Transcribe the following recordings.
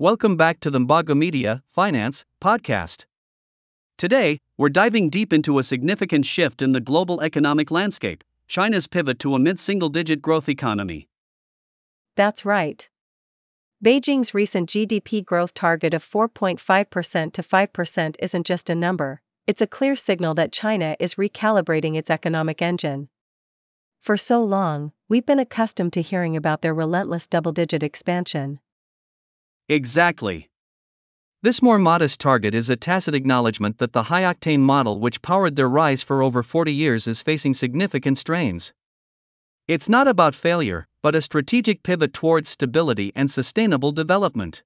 Welcome back to the Mbago Media Finance Podcast. Today, we're diving deep into a significant shift in the global economic landscape, China's pivot to a mid-single-digit growth economy. That's right. Beijing's recent GDP growth target of 4.5% to 5% isn't just a number, it's a clear signal that China is recalibrating its economic engine. For so long, we've been accustomed to hearing about their relentless double-digit expansion. Exactly. This more modest target is a tacit acknowledgement that the high-octane model which powered their rise for over 40 years is facing significant strains. It's not about failure, but a strategic pivot towards stability and sustainable development.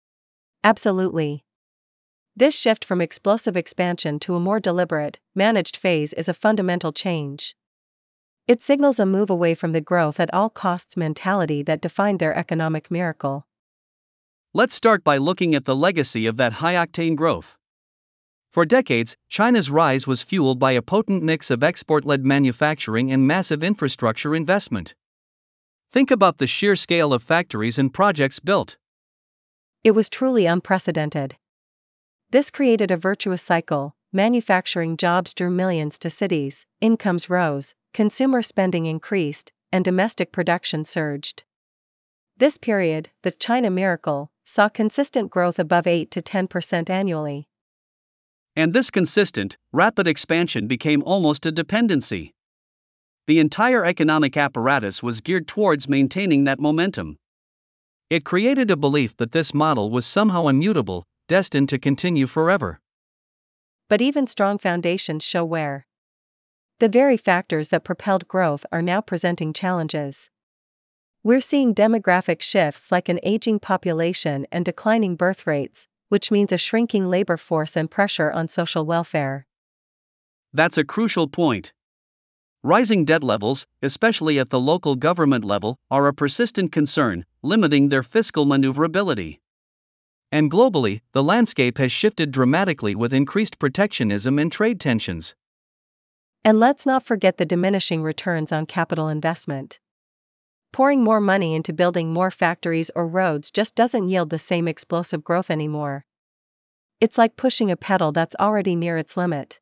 Absolutely. This shift from explosive expansion to a more deliberate, managed phase is a fundamental change. It signals a move away from the growth at all costs mentality that defined their economic miracle. Let's start by looking at the legacy of that high-octane growth. For decades, China's rise was fueled by a potent mix of export-led manufacturing and massive infrastructure investment. Think about the sheer scale of factories and projects built. It was truly unprecedented. This created a virtuous cycle. Manufacturing jobs drew millions to cities, incomes rose, consumer spending increased, and domestic production surged. This period, the China miracle, saw consistent growth above 8 to 10% annually. And this consistent, rapid expansion became almost a dependency. The entire economic apparatus was geared towards maintaining that momentum. It created a belief that this model was somehow immutable, destined to continue forever. But even strong foundations show wear. The very factors that propelled growth are now presenting challenges. We're seeing demographic shifts like an aging population and declining birth rates, which means a shrinking labor force and pressure on social welfare. That's a crucial point. Rising debt levels, especially at the local government level, are a persistent concern, limiting their fiscal maneuverability. And globally, the landscape has shifted dramatically with increased protectionism and trade tensions. And let's not forget the diminishing returns on capital investment. Pouring more money into building more factories or roads just doesn't yield the same explosive growth anymore. It's like pushing a pedal that's already near its limit.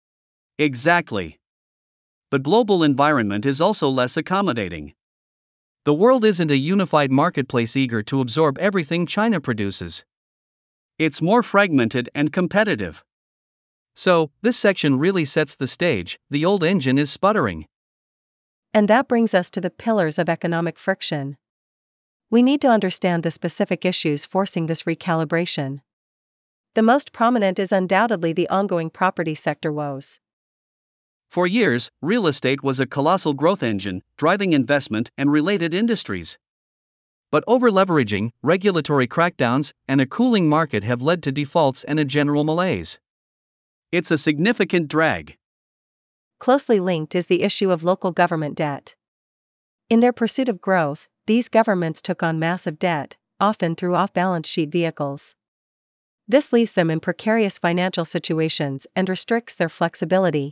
Exactly. The global environment is also less accommodating. The world isn't a unified marketplace eager to absorb everything China produces. It's more fragmented and competitive. So, this section really sets the stage. The old engine is sputtering. And that brings us to the pillars of economic friction. We need to understand the specific issues forcing this recalibration. The most prominent is undoubtedly the ongoing property sector woes. For years, real estate was a colossal growth engine, driving investment and related industries. But over-leveraging, regulatory crackdowns, and a cooling market have led to defaults and a general malaise. It's a significant drag. Closely linked is the issue of local government debt. In their pursuit of growth, these governments took on massive debt, often through off-balance sheet vehicles. This leaves them in precarious financial situations and restricts their flexibility.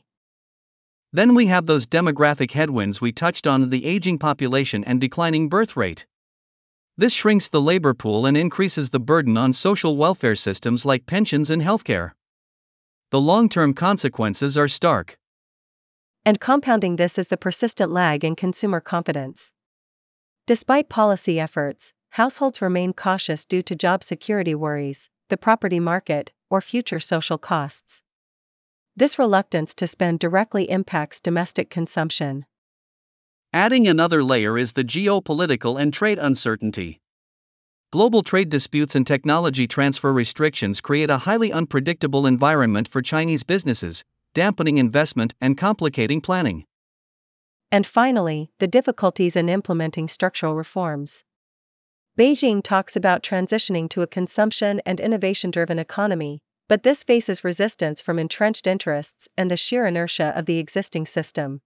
Then we have those demographic headwinds we touched on: the aging population and declining birth rate. This shrinks the labor pool and increases the burden on social welfare systems like pensions and healthcare. The long-term consequences are stark. And compounding this is the persistent lag in consumer confidence. Despite policy efforts, households remain cautious due to job security worries, the property market, or future social costs. This reluctance to spend directly impacts domestic consumption. Adding another layer is the geopolitical and trade uncertainty. Global trade disputes and technology transfer restrictions create a highly unpredictable environment for Chinese businesses, dampening investment and complicating planning. And finally, the difficulties in implementing structural reforms. Beijing talks about transitioning to a consumption and innovation-driven economy, but this faces resistance from entrenched interests and the sheer inertia of the existing system.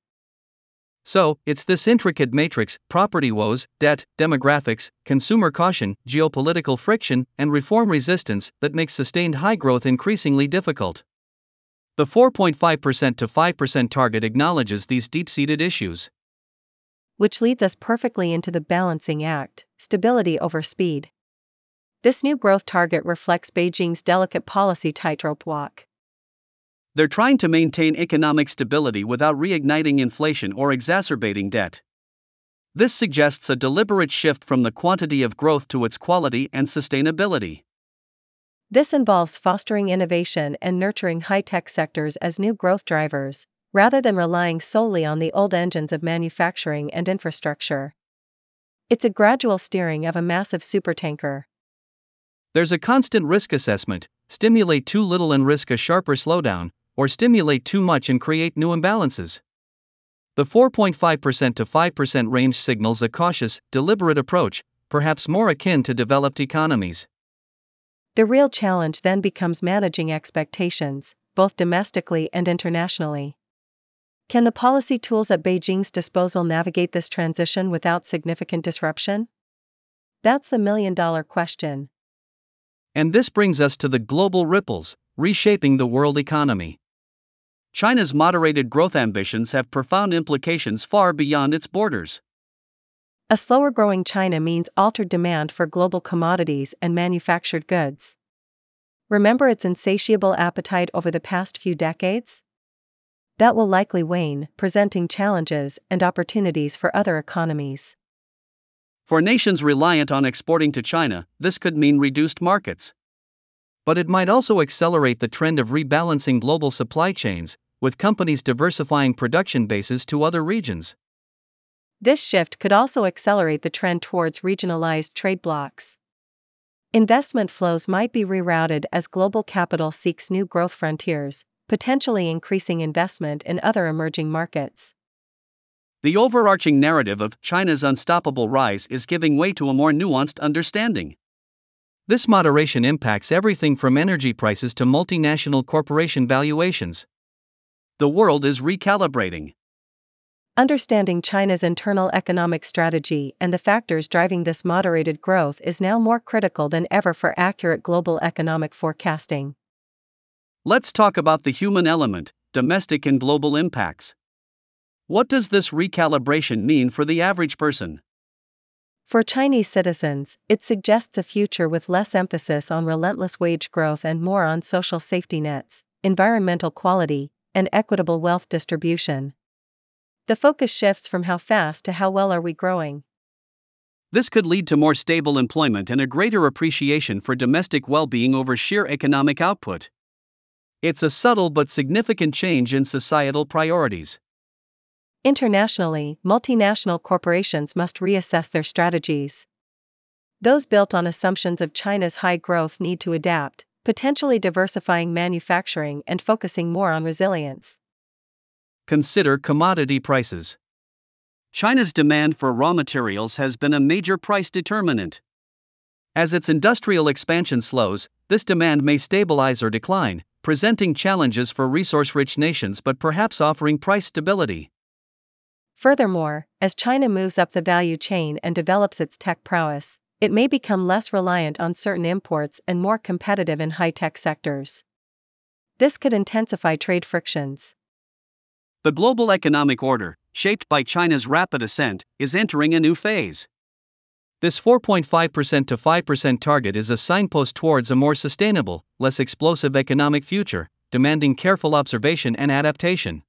So, it's this intricate matrix: property woes, debt, demographics, consumer caution, geopolitical friction, and reform resistance that makes sustained high growth increasingly difficult. The 4.5% to 5% target acknowledges these deep-seated issues. Which leads us perfectly into the balancing act: stability over speed. This new growth target reflects Beijing's delicate policy tightrope walk. They're trying to maintain economic stability without reigniting inflation or exacerbating debt. This suggests a deliberate shift from the quantity of growth to its quality and sustainability. This involves fostering innovation and nurturing high-tech sectors as new growth drivers, rather than relying solely on the old engines of manufacturing and infrastructure. It's a gradual steering of a massive supertanker. There's a constant risk assessment: stimulate too little and risk a sharper slowdown, or stimulate too much and create new imbalances. The 4.5% to 5% range signals a cautious, deliberate approach, perhaps more akin to developed economies. The real challenge then becomes managing expectations, both domestically and internationally. Can the policy tools at Beijing's disposal navigate this transition without significant disruption? That's the million-dollar question. And this brings us to the global ripples, reshaping the world economy. China's moderated growth ambitions have profound implications far beyond its borders. A slower-growing China means altered demand for global commodities and manufactured goods. Remember its insatiable appetite over the past few decades? That will likely wane, presenting challenges and opportunities for other economies. For nations reliant on exporting to China, this could mean reduced markets. But it might also accelerate the trend of rebalancing global supply chains, with companies diversifying production bases to other regions. This shift could also accelerate the trend towards regionalized trade blocs. Investment flows might be rerouted as global capital seeks new growth frontiers, potentially increasing investment in other emerging markets. The overarching narrative of China's unstoppable rise is giving way to a more nuanced understanding. This moderation impacts everything from energy prices to multinational corporation valuations. The world is recalibrating. Understanding China's internal economic strategy and the factors driving this moderated growth is now more critical than ever for accurate global economic forecasting. Let's talk about the human element, domestic and global impacts. What does this recalibration mean for the average person? For Chinese citizens, it suggests a future with less emphasis on relentless wage growth and more on social safety nets, environmental quality, and equitable wealth distribution. The focus shifts from how fast to how well are we growing. This could lead to more stable employment and a greater appreciation for domestic well-being over sheer economic output. It's a subtle but significant change in societal priorities. Internationally, multinational corporations must reassess their strategies. Those built on assumptions of China's high growth need to adapt, potentially diversifying manufacturing and focusing more on resilience. Consider commodity prices. China's demand for raw materials has been a major price determinant. As its industrial expansion slows, this demand may stabilize or decline, presenting challenges for resource-rich nations but perhaps offering price stability. Furthermore, as China moves up the value chain and develops its tech prowess, it may become less reliant on certain imports and more competitive in high-tech sectors. This could intensify trade frictions. The global economic order, shaped by China's rapid ascent, is entering a new phase. This 4.5% to 5% target is a signpost towards a more sustainable, less explosive economic future, demanding careful observation and adaptation.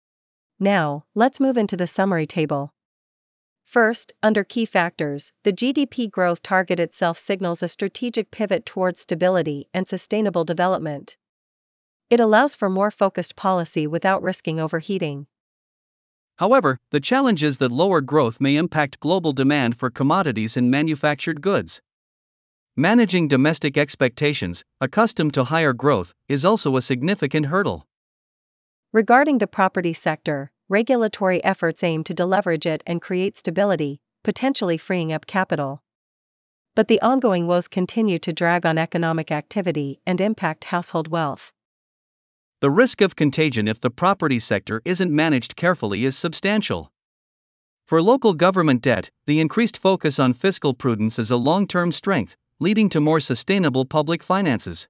Now, let's move into the summary table. First, under key factors, the GDP growth target itself signals a strategic pivot towards stability and sustainable development. It allows for more focused policy without risking overheating. However, the challenge is that lower growth may impact global demand for commodities and manufactured goods. Managing domestic expectations, accustomed to higher growth, is also a significant hurdle. Regarding the property sector, regulatory efforts aim to deleverage it and create stability, potentially freeing up capital. But the ongoing woes continue to drag on economic activity and impact household wealth. The risk of contagion if the property sector isn't managed carefully is substantial. For local government debt, the increased focus on fiscal prudence is a long-term strength, leading to more sustainable public finances.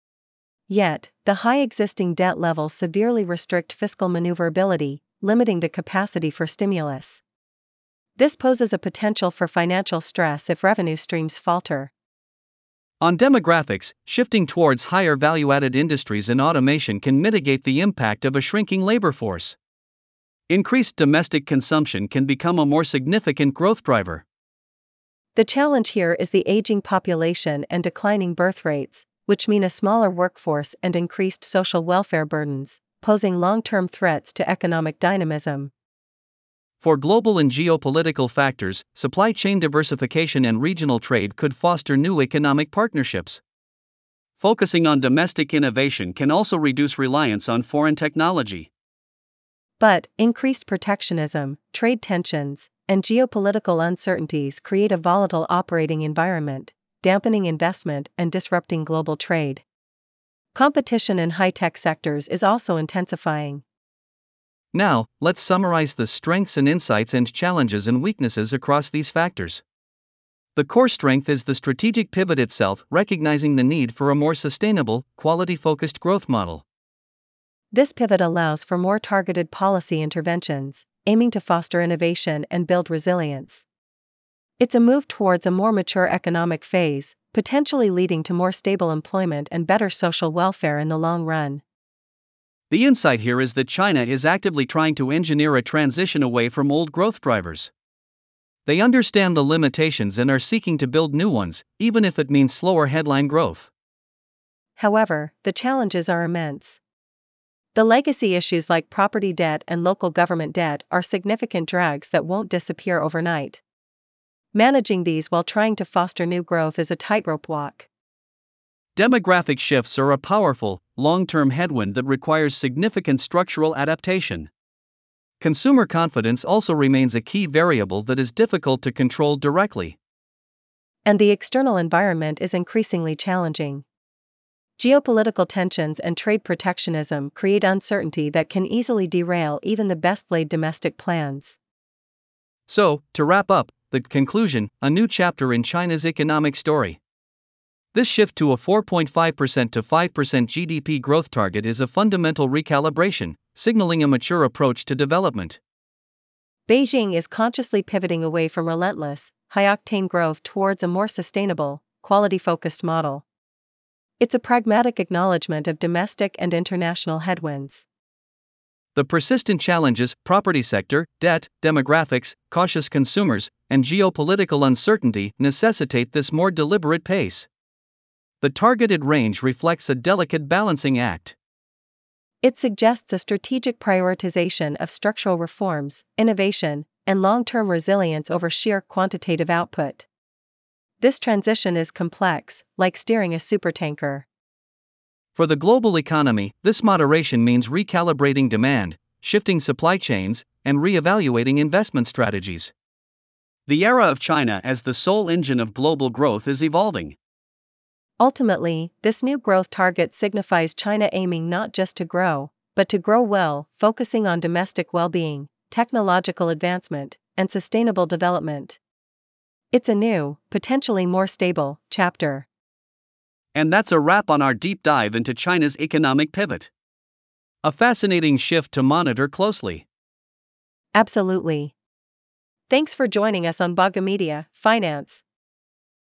Yet, the high existing debt levels severely restrict fiscal maneuverability, limiting the capacity for stimulus. This poses a potential for financial stress if revenue streams falter. On demographics, shifting towards higher value-added industries and automation can mitigate the impact of a shrinking labor force. Increased domestic consumption can become a more significant growth driver. The challenge here is the aging population and declining birth rates, which mean a smaller workforce and increased social welfare burdens, posing long-term threats to economic dynamism. For global and geopolitical factors, supply chain diversification and regional trade could foster new economic partnerships. Focusing on domestic innovation can also reduce reliance on foreign technology. But increased protectionism, trade tensions, and geopolitical uncertainties create a volatile operating environment, dampening investment and disrupting global trade. Competition in high-tech sectors is also intensifying. Now, let's summarize the strengths and insights and challenges and weaknesses across these factors. The core strength is the strategic pivot itself, recognizing the need for a more sustainable, quality-focused growth model. This pivot allows for more targeted policy interventions, aiming to foster innovation and build resilience. It's a move towards a more mature economic phase, potentially leading to more stable employment and better social welfare in the long run. The insight here is that China is actively trying to engineer a transition away from old growth drivers. They understand the limitations and are seeking to build new ones, even if it means slower headline growth. However, the challenges are immense. The legacy issues like property debt and local government debt are significant drags that won't disappear overnight. Managing these while trying to foster new growth is a tightrope walk. Demographic shifts are a powerful, long-term headwind that requires significant structural adaptation. Consumer confidence also remains a key variable that is difficult to control directly. And the external environment is increasingly challenging. Geopolitical tensions and trade protectionism create uncertainty that can easily derail even the best-laid domestic plans. So, to wrap up, the conclusion, a new chapter in China's economic story. This shift to a 4.5% to 5% GDP growth target is a fundamental recalibration, signaling a mature approach to development. Beijing is consciously pivoting away from relentless, high-octane growth towards a more sustainable, quality-focused model. It's a pragmatic acknowledgement of domestic and international headwinds. The persistent challenges, property sector, debt, demographics, cautious consumers, and geopolitical uncertainty necessitate this more deliberate pace. The targeted range reflects a delicate balancing act. It suggests a strategic prioritization of structural reforms, innovation, and long-term resilience over sheer quantitative output. This transition is complex, like steering a supertanker. For the global economy, this moderation means recalibrating demand, shifting supply chains, and re-evaluating investment strategies. The era of China as the sole engine of global growth is evolving. Ultimately, this new growth target signifies China aiming not just to grow, but to grow well, focusing on domestic well-being, technological advancement, and sustainable development. It's a new, potentially more stable, chapter. And that's a wrap on our deep dive into China's economic pivot. A fascinating shift to monitor closely. Absolutely. Thanks for joining us on Bagamedia Finance.